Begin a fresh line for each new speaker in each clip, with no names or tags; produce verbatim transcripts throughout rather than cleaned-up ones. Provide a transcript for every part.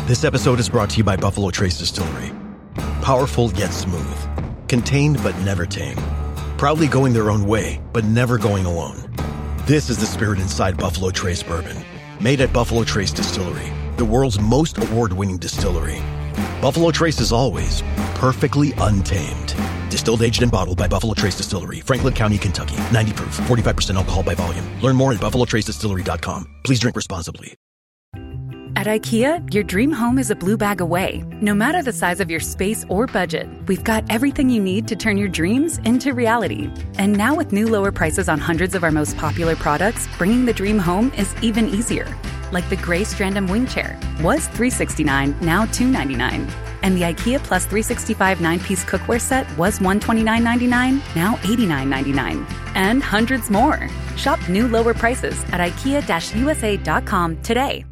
This episode is brought to you by Buffalo Trace Distillery. Powerful yet smooth. Contained but never tame. Proudly going their own way, but never going alone. This is the spirit inside Buffalo Trace Bourbon. Made at Buffalo Trace Distillery, the world's most award-winning distillery. Buffalo Trace is always perfectly untamed. Distilled, aged, and bottled by Buffalo Trace Distillery, Franklin County, Kentucky. ninety proof, forty-five percent alcohol by volume. Learn more at buffalo trace distillery dot com. Please drink responsibly.
At IKEA, your dream home is a blue bag away. No matter the size of your space or budget, we've got everything you need to turn your dreams into reality. And now with new lower prices on hundreds of our most popular products, bringing the dream home is even easier. Like the gray Strandham wing chair was three hundred sixty-nine dollars, now two hundred ninety-nine dollars. And the IKEA Plus three sixty-five nine-piece cookware set was one hundred twenty-nine ninety-nine, now eighty-nine ninety-nine. And hundreds more. Shop new lower prices at ikea U S A dot com today.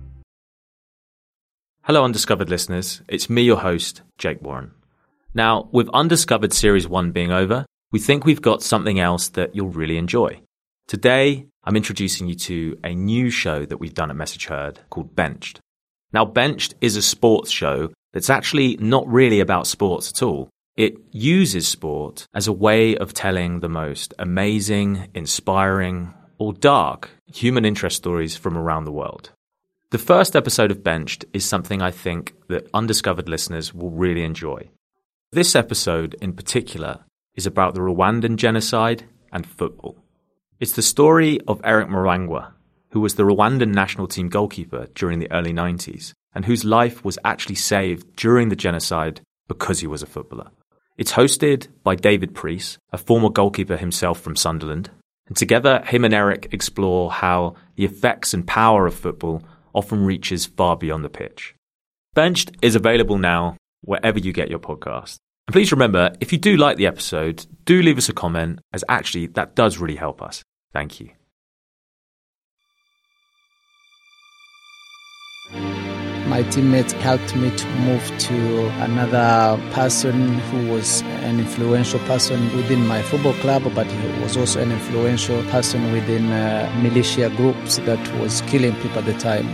Hello, Undiscovered listeners. It's me, your host, Jake Warren. Now, with Undiscovered Series one being over, we think we've got something else that you'll really enjoy. Today, I'm introducing you to a new show that we've done at Message Heard called Benched. Now, Benched is a sports show that's actually not really about sports at all. It uses sport as a way of telling the most amazing, inspiring, or dark human interest stories from around the world. The first episode of Benched is something I think that Undiscovered listeners will really enjoy. This episode in particular is about the Rwandan genocide and football. It's the story of Eric Murangwa, who was the Rwandan national team goalkeeper during the early nineties and whose life was actually saved during the genocide because he was a footballer. It's hosted by David Preece, a former goalkeeper himself from Sunderland, and together him and Eric explore how the effects and power of football often reaches far beyond the pitch. Benched is available now wherever you get your podcast. And please remember, if you do like the episode, do leave us a comment, as actually that does really help us. Thank you.
My teammates helped me to move to another person who was an influential person within my football club, but he was also an influential person within uh, militia groups that was killing people at the time.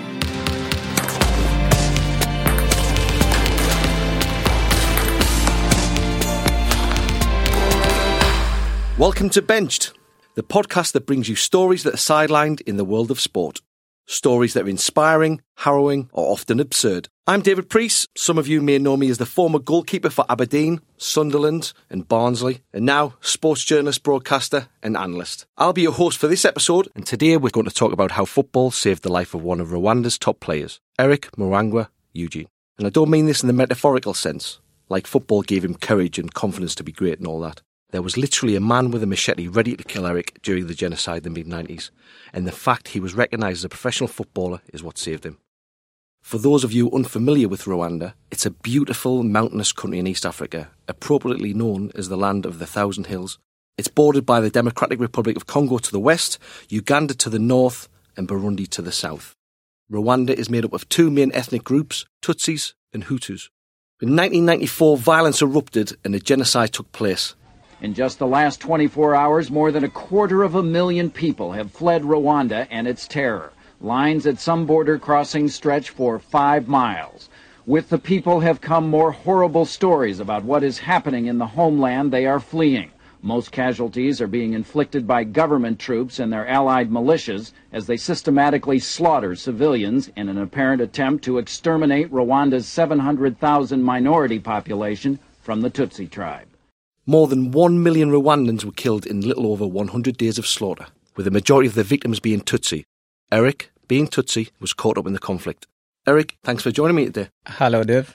Welcome to Benched, the podcast that brings you stories that are sidelined in the world of sport. Stories that are inspiring, harrowing, or often absurd. I'm David Preece. Some of you may know me as the former goalkeeper for Aberdeen, Sunderland, and Barnsley, and now sports journalist, broadcaster, and analyst. I'll be your host for this episode, and today we're going to talk about how football saved the life of one of Rwanda's top players, Eric Murangwa Eugene. And I don't mean this in the metaphorical sense, like football gave him courage and confidence to be great and all that. There was literally a man with a machete ready to kill Eric during the genocide in the mid nineties, and the fact he was recognised as a professional footballer is what saved him. For those of you unfamiliar with Rwanda, it's a beautiful mountainous country in East Africa, appropriately known as the land of the thousand hills. It's bordered by the Democratic Republic of Congo to the west, Uganda to the north, and Burundi to the south. Rwanda is made up of two main ethnic groups, Tutsis and Hutus. In nineteen ninety-four, violence erupted and a genocide took place.
In just the last twenty-four hours, more than a quarter of a million people have fled Rwanda and its terror. Lines at some border crossings stretch for five miles. With the people have come more horrible stories about what is happening in the homeland they are fleeing. Most casualties are being inflicted by government troops and their allied militias as they systematically slaughter civilians in an apparent attempt to exterminate Rwanda's seven hundred thousand minority population from the Tutsi tribe.
More than one million Rwandans were killed in little over one hundred days of slaughter, with the majority of the victims being Tutsi. Eric, being Tutsi, was caught up in the conflict. Eric, thanks for joining me today.
Hello, Dave.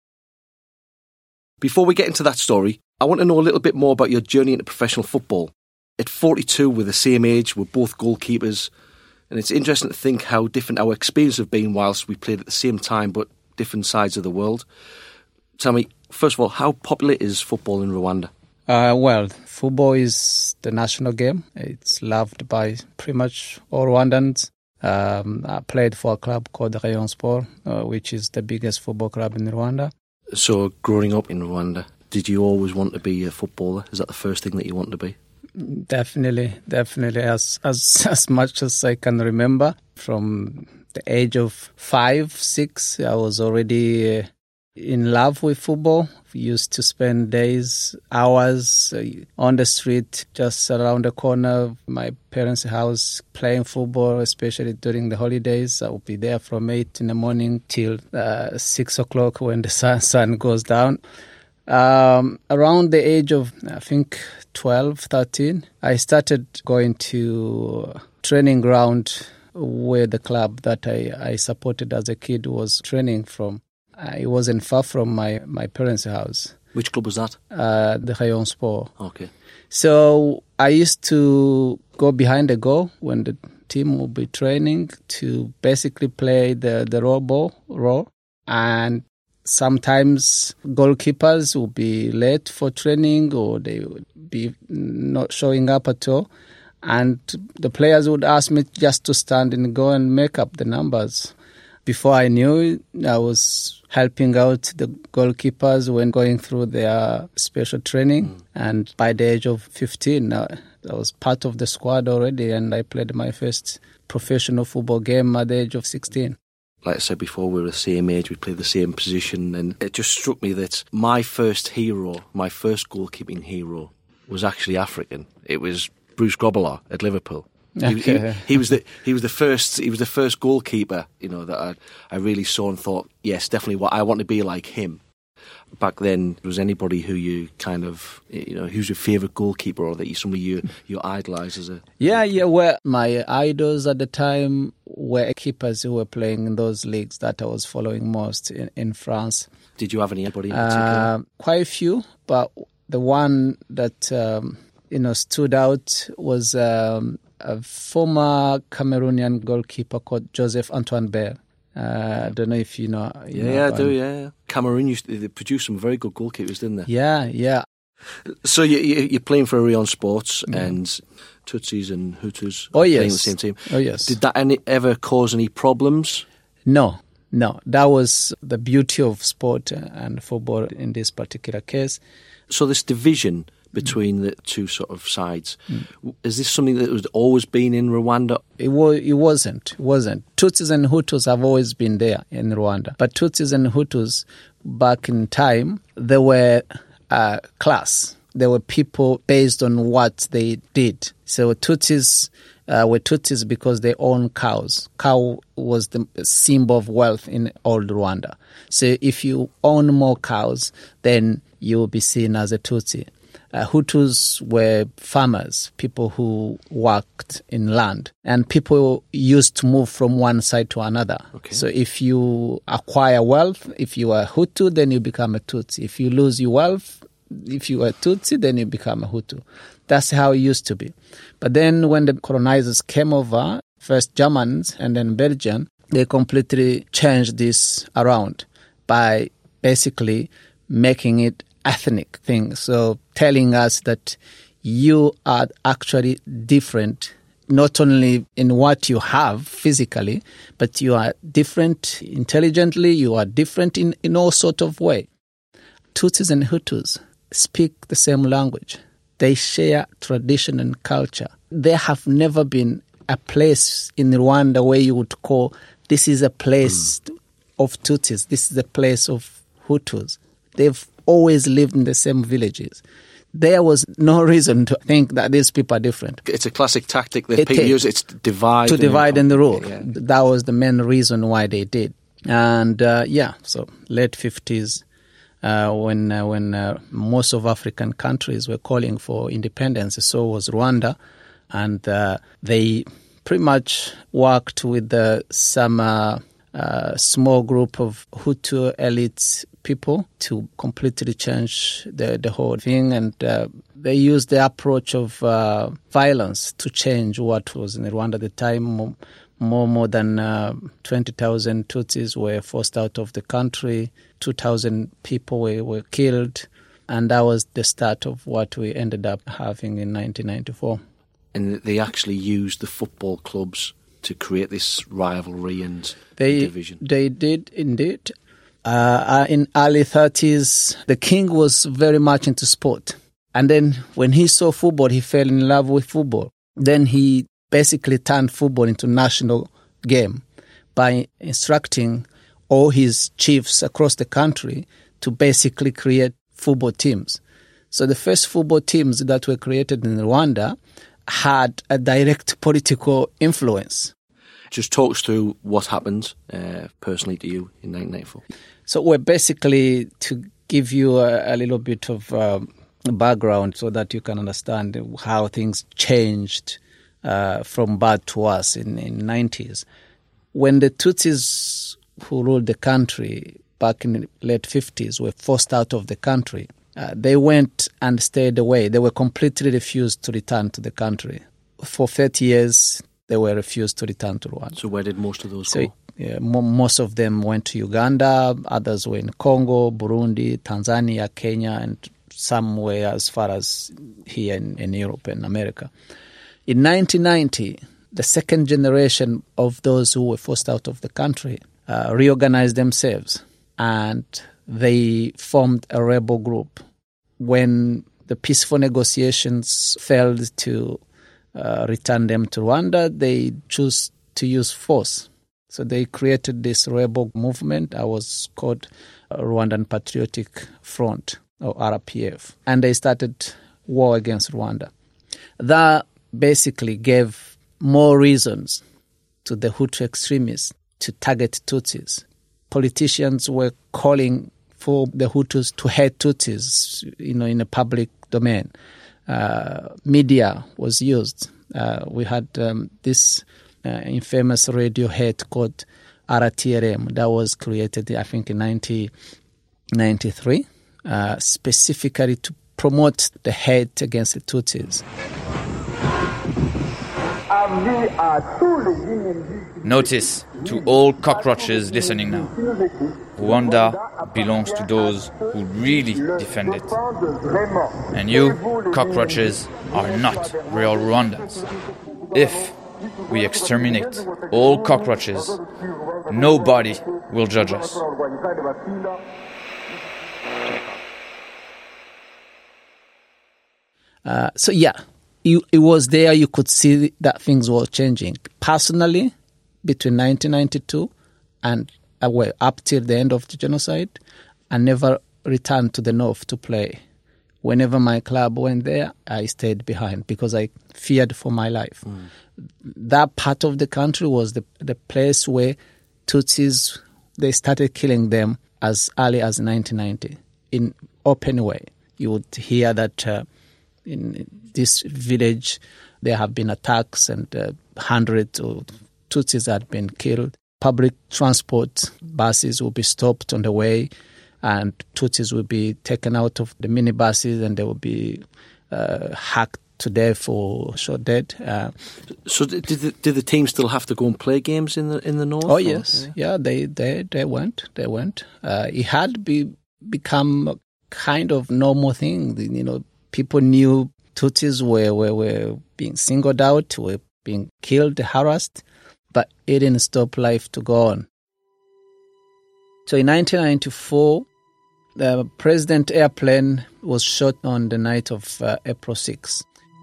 Before we get into that story, I want to know a little bit more about your journey into professional football. At forty-two, we're the same age, we're both goalkeepers, and it's interesting to think how different our experiences have been whilst we played at the same time but different sides of the world. Tell me, first of all, how popular is football in Rwanda?
Uh, well, football is the national game. It's loved by pretty much all Rwandans. Um, I played for a club called Rayon Sport, uh, which is the biggest football club in Rwanda.
So, growing up in Rwanda, did you always want to be a footballer? Is that the first thing that you wanted to be?
Definitely, definitely. As as as much as I can remember, from the age of five, six, I was already uh, in love with football. We used to spend days, hours uh, on the street, just around the corner of my parents' house, playing football, especially during the holidays. I would be there from eight in the morning till uh, six o'clock when the sun, sun goes down. Um, around the age of, I think, twelve, thirteen, I started going to training ground where the club that I, I supported as a kid was training from. It wasn't far from my, my parents' house.
Which club was that?
Uh, the Rayon Sport.
Okay.
So I used to go behind the goal when the team would be training to basically play the, the raw ball, raw. And sometimes goalkeepers would be late for training or they would be not showing up at all. And the players would ask me just to stand and go and make up the numbers. Before I knew it, I was helping out the goalkeepers when going through their special training. Mm. And by the age of fifteen, I was part of the squad already, and I played my first professional football game at the age of sixteen.
Like I said before, we were the same age, we played the same position, and it just struck me that my first hero, my first goalkeeping hero, was actually African. It was Bruce Grobbelaar at Liverpool.
Okay.
He, he was the he was the first he was the first goalkeeper, you know, that I I really saw and thought, yes, definitely what I want to be like him. Back then, was anybody who you kind of, you know, who's your favourite goalkeeper or that you somebody you you idolise as a
yeah yeah well, my idols at the time were keepers who were playing in those leagues that I was following most in, in France.
Did you have anybody in particular?
Uh, quite a few, but the one that um, you know stood out was um, a former Cameroonian goalkeeper called Joseph Antoine Bell. Uh, I don't know if you know. You
yeah,
know,
yeah, I do, yeah. Cameroon, used to, they produced some very good goalkeepers, didn't they?
Yeah, yeah.
So you, you, you're playing for Rayon Sports mm. and Tutsis and Hutus
oh, yes.
playing the same team.
Oh, yes.
Did that any, ever cause any problems?
No, no. That was the beauty of sport and football in this particular case.
So this division between the two sort of sides. Mm. Is this something that has always been in Rwanda?
It, was, it wasn't. It wasn't. Tutsis and Hutus have always been there in Rwanda. But Tutsis and Hutus, back in time, they were a class. They were people based on what they did. So Tutsis uh, were Tutsis because they own cows. Cow was the symbol of wealth in old Rwanda. So if you own more cows, then you will be seen as a Tutsi. Uh, Hutus were farmers, people who worked in land, and people used to move from one side to another. Okay. So if you acquire wealth, if you are Hutu, then you become a Tutsi. If you lose your wealth, if you are Tutsi, then you become a Hutu. That's how it used to be. But then when the colonizers came over, first Germans and then Belgians, they completely changed this around by basically making it ethnic thing. So telling us that you are actually different, not only in what you have physically, but you are different intelligently, you are different in, in all sorts of ways. Tutsis and Hutus speak the same language. They share tradition and culture. There have never been a place in Rwanda where you would call, this is a place mm. of Tutsis, this is a place of Hutus. They've always lived in the same villages. There was no reason to think that these people are different.
It's a classic tactic that
it
people
is.
use. It's divide.
To
and
divide and rule.
Yeah.
That was the main reason why they did. And uh, yeah, so late fifties, uh, when uh, when uh, most of African countries were calling for independence, so was Rwanda. And uh, they pretty much worked with uh, some uh, uh, small group of Hutu elites people to completely change the, the whole thing. And uh, they used the approach of uh, violence to change what was in Rwanda at the time. More, more, more than uh, twenty thousand Tutsis were forced out of the country. two thousand people were, were killed. And that was the start of what we ended up having in nineteen ninety-four.
And they actually used the football clubs to create this rivalry and
they,
division.
They did indeed. Uh, in early thirties, the king was very much into sport. And then when he saw football, he fell in love with football. Then he basically turned football into national game by instructing all his chiefs across the country to basically create football teams. So the first football teams that were created in Rwanda had a direct political influence.
Just talk us through what happened uh, personally to you in nineteen ninety-four.
So we're basically, to give you a, a little bit of um, background so that you can understand how things changed uh, from bad to worse in in the nineties. When the Tutsis who ruled the country back in the late fifties were forced out of the country, uh, they went and stayed away. They were completely refused to return to the country. For thirty years, they were refused to return to Rwanda.
So where did most of those
so,
go?
Yeah, mo- most of them went to Uganda, others were in Congo, Burundi, Tanzania, Kenya, and some were as far as here in, in Europe and America. In nineteen ninety, the second generation of those who were forced out of the country uh, reorganized themselves, and they formed a rebel group. When the peaceful negotiations failed to uh, return them to Rwanda, they chose to use force. So they created this rebel movement. I was called Rwandan Patriotic Front, or R P F. And they started war against Rwanda. That basically gave more reasons to the Hutu extremists to target Tutsis. Politicians were calling for the Hutus to hate Tutsis, you know, in a public domain. Uh, media was used. Uh, we had um, this uh, infamous radio hate called R T R M that was created, I think, in nineteen ninety-three, uh, specifically to promote the hate against the Tutsis.
Notice to all cockroaches listening now, Rwanda belongs to those who really defend it. And you, cockroaches, are not real Rwandans. If we exterminate all cockroaches, nobody will judge us.
Uh, so yeah, you, it was there you could see that things were changing. Personally, between nineteen ninety-two and uh, well, up till the end of the genocide, I never returned to the north to play. Whenever my club went there, I stayed behind because I feared for my life. Mm. That part of the country was the the place where Tutsis, they started killing them as early as nineteen ninety in open way. You would hear that uh, in this village there have been attacks and uh, hundreds of Tutsis had been killed. Public transport buses will be stopped on the way, and Tutsis will be taken out of the minibuses and they will be uh, hacked to death or shot dead. Uh,
so did the, did the team still have to go and play games in the in the north?
Oh or? yes, yeah, yeah they, they they went, they went. Uh, it had be become a kind of normal thing. You know, people knew Tutsis were were, were being singled out, were being killed, harassed, but it didn't stop life to go on. So in nineteen ninety-four, the president airplane was shot on the night of uh, April sixth.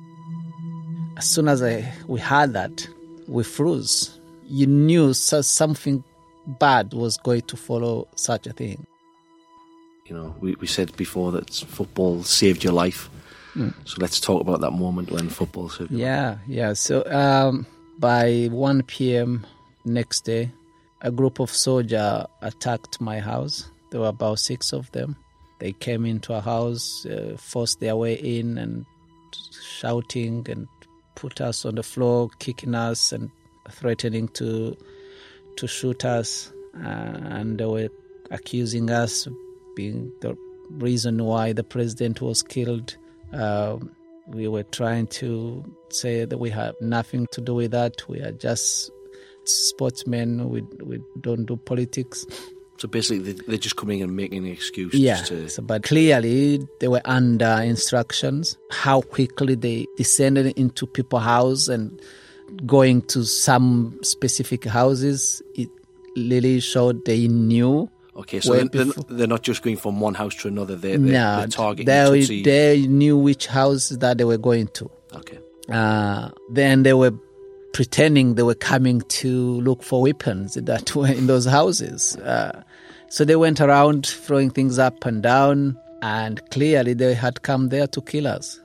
As soon as I, we heard that, we froze. You knew so something bad was going to follow such a thing.
You know, we, we said before that football saved your life. Mm. So let's talk about that moment when football saved your
yeah,
life.
Yeah, yeah. So um, by one p.m. next day, a group of soldiers attacked my house. There were about six of them. They came into our house, uh, forced their way in and shouting and put us on the floor, kicking us and threatening to to shoot us. Uh, and they were accusing us of being the reason why the president was killed. Uh, we were trying to say that we have nothing to do with that. We are just sportsmen. We we don't do politics.
So basically, they're just coming and making an excuse.
Yeah,
just to...
so, but clearly they were under instructions. How quickly they descended into people's house and going to some specific houses, it really showed they knew.
Okay, so they're, they're not just going from one house to another. They're, they're,
no,
they're targeting
they,
Tutsi.
They knew which house that they were going to.
Okay.
Uh, then they were pretending they were coming to look for weapons that were in those houses. Uh, so they went around throwing things up and down, and clearly they had come there to kill us.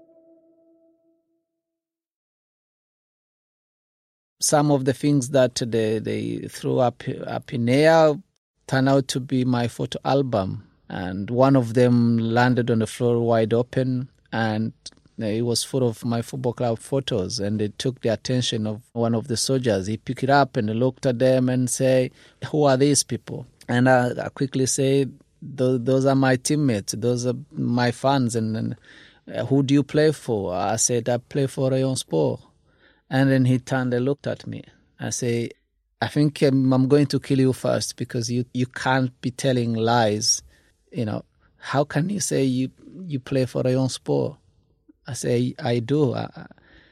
Some of the things that they, they threw up, up in air turned out to be my photo album. And one of them landed on the floor wide open, and it was full of my football club photos. And it took the attention of one of the soldiers. He picked it up and looked at them and said, "Who are these people?" And I, I quickly said, "Those are my teammates. Those are my fans. And, and uh, who do you play for?" I said, "I play for Rayon Sport." And then he turned and looked at me. I say, "I think um, I'm going to kill you first, because you, you can't be telling lies. You know, how can you say you, you play for Rayon Sport?" I say, "I do." I, I,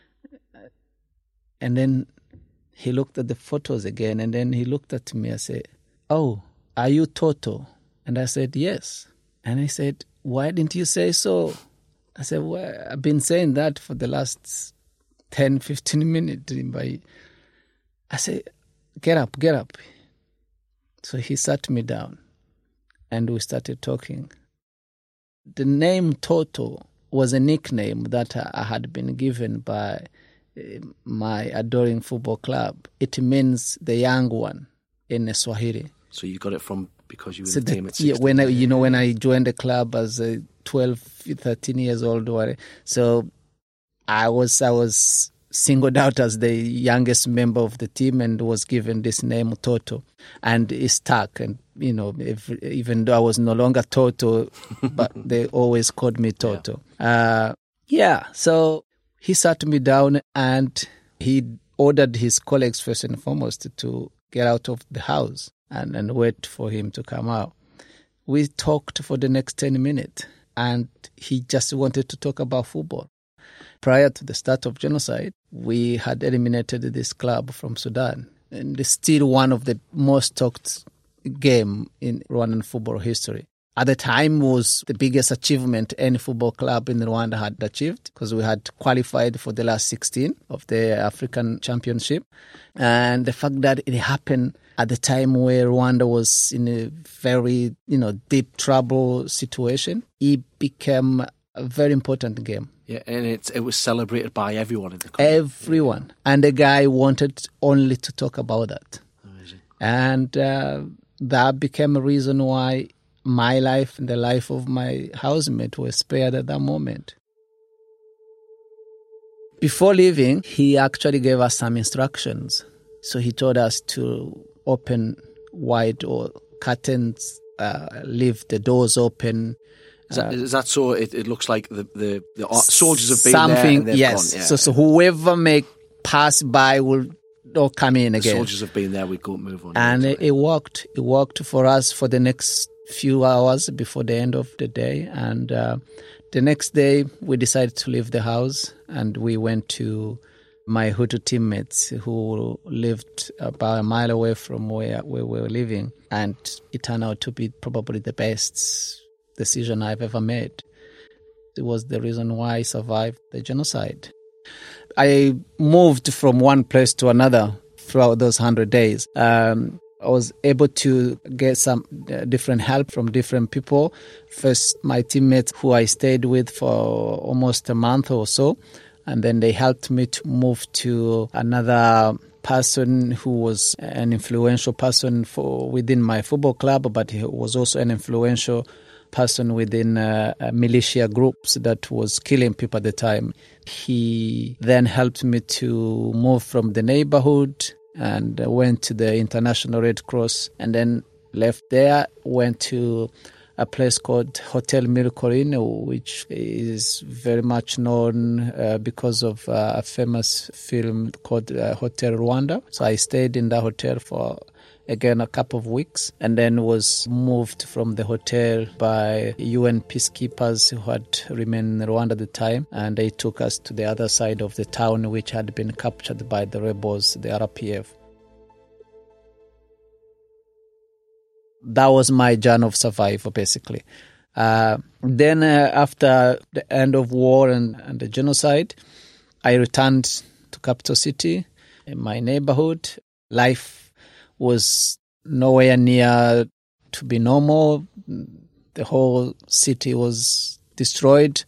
and then he looked at the photos again, and then he looked at me. I said, "Oh, are you Toto?" And I said, "Yes." And he said, "Why didn't you say so?" I said, "Well, I've been saying that for the last ten, fifteen minutes. I said, "Get up, get up." So he sat me down and we started talking. The name Toto was a nickname that I had been given by my adoring football club. It means the young one in Swahili.
So you got it from because you were
so
in the team at
sixteen? Yeah, when I, you know, when I joined the club as a twelve, thirteen years old, so I was I was singled out as the youngest member of the team and was given this name Toto, and it stuck. And you know, if, even though I was no longer Toto, but they always called me Toto. Yeah. Uh, yeah. So he sat me down and he ordered his colleagues first and foremost to get out of the house and, and wait for him to come out. We talked for the next ten minutes, and he just wanted to talk about football. Prior to the start of genocide, we had eliminated this club from Sudan. And it's still one of the most talked game in Rwandan football history. At the time, it was the biggest achievement any football club in Rwanda had achieved, because we had qualified for the last sixteen of the African Championship. And the fact that it happened at the time where Rwanda was in a very, you know, deep trouble situation, it became a very important game.
Yeah, and it, it was celebrated by everyone in the country.
Everyone. And the guy wanted only to talk about that.
Amazing.
And uh, that became a reason why my life and the life of my housemate were spared at that moment. Before leaving, he actually gave us some instructions. So he told us to open wide or curtains, uh, leave the doors open.
Is that,
uh,
is that so? It, it looks like the, the, the soldiers have been
something,
there and they've
yes.
gone. Yeah.
So, so whoever may pass by will not come in
the
again.
Soldiers have been there, we go move on.
And it, it worked. It worked for us for the next few hours before the end of the day. And uh, the next day, we decided to leave the house, and we went to my Hutu teammates who lived about a mile away from where, where we were living. And it turned out to be probably the best decision I've ever made. It was the reason why I survived the genocide. I moved from one place to another throughout those hundred days. Um, I was able to get some uh, different help from different people. First, my teammates who I stayed with for almost a month or so, and then they helped me to move to another person who was an influential person for within my football club, but he was also an influential person within uh, militia groups that was killing people at the time. He then helped me to move from the neighborhood and went to the International Red Cross, and then left there, went to a place called Hotel Miracorino, which is very much known uh, because of uh, a famous film called uh, Hotel Rwanda. So I stayed in that hotel for, again, a couple of weeks, and then was moved from the hotel by U N peacekeepers who had remained in Rwanda at the time, and they took us to the other side of the town, which had been captured by the rebels, the R P F. That was my journey of survival, basically. Uh, then uh, after the end of war and, and the genocide, I returned to capital city, in my neighborhood. Life was nowhere near to be normal. The whole city was destroyed.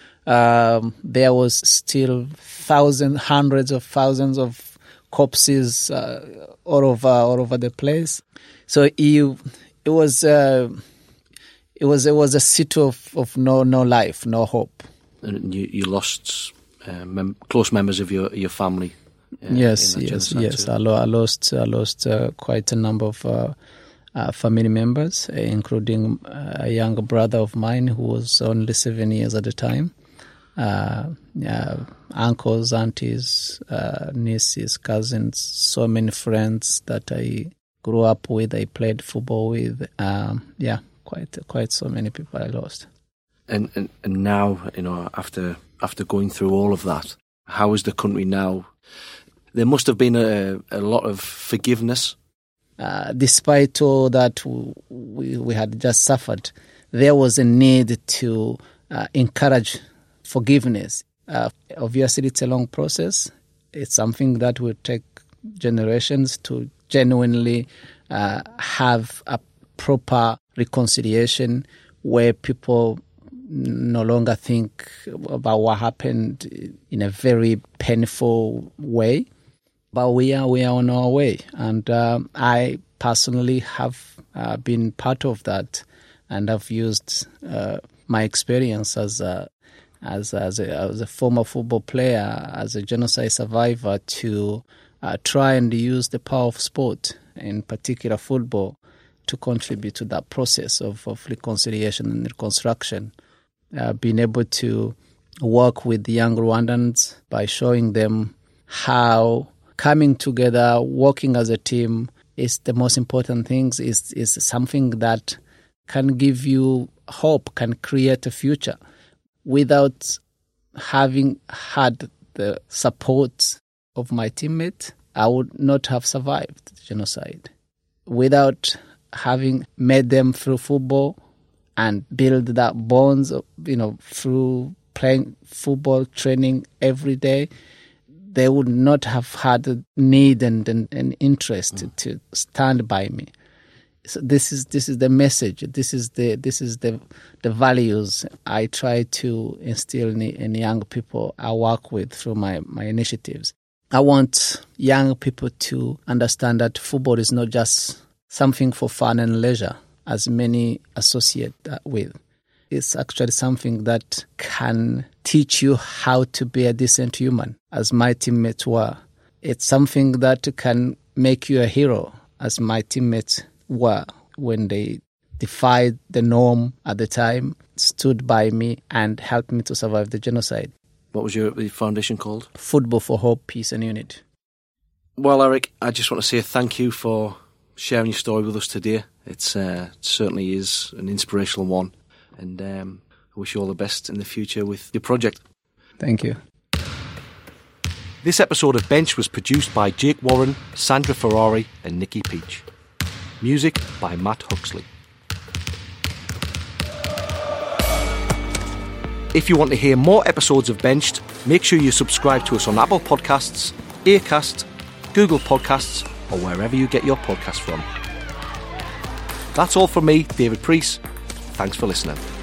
Um, there was still thousands, hundreds of thousands of corpses uh, all over all over the place. So you, it was uh, it was it was a city of, of no no life, no hope.
And you, you lost uh, mem- close members of your your family. Uh,
yes, yes, yes. I, lo- I lost I lost uh, quite a number of uh, uh, family members, including uh, a younger brother of mine who was only seven years at the time. Uh, yeah, uncles, aunties, uh, nieces, cousins, so many friends that I grew up with, I played football with. Um, yeah, quite quite so many people I lost.
And, and and now, you know, after after going through all of that, how is the country now? There must have been a, a lot of forgiveness.
Uh, despite all that we we had just suffered, there was a need to uh, encourage forgiveness. Uh, obviously, it's a long process. It's something that will take generations to genuinely uh, have a proper reconciliation where people no longer think about what happened in a very painful way. But we are we are on our way, and um, I personally have uh, been part of that, and I've used uh, my experience as a As, as, a, as a former football player, as a genocide survivor, to uh, try and use the power of sport, in particular football, to contribute to that process of, of reconciliation and reconstruction. Uh, being able to work with the young Rwandans by showing them how coming together, working as a team is the most important thing, is, is something that can give you hope, can create a future. Without having had the support of my teammates, I would not have survived the genocide. Without having met them through football and build that bonds, you know, through playing football, training every day, they would not have had the need and, and, and interest mm. to stand by me. So this is this is the message. This is the this is the the values I try to instill in, in young people I work with through my, my initiatives. I want young people to understand that football is not just something for fun and leisure, as many associate that with. It's actually something that can teach you how to be a decent human, as my teammates were. It's something that can make you a hero, as my teammates were when they defied the norm at the time, stood by me and helped me to survive the genocide.
What was your foundation called?
Football for Hope, Peace and Unity.
Well, Eric, I just want to say thank you for sharing your story with us today. It's uh, it certainly is an inspirational one, and um, I wish you all the best in the future with your project.
Thank you.
This episode of Bench was produced by Jake Warren, Sandra Ferrari and Nikki Peach. Music by Matt Huxley. If you want to hear more episodes of Benched, make sure you subscribe to us on Apple Podcasts, Acast, Google Podcasts, or wherever you get your podcasts from. That's all from me, David Preece. Thanks for listening.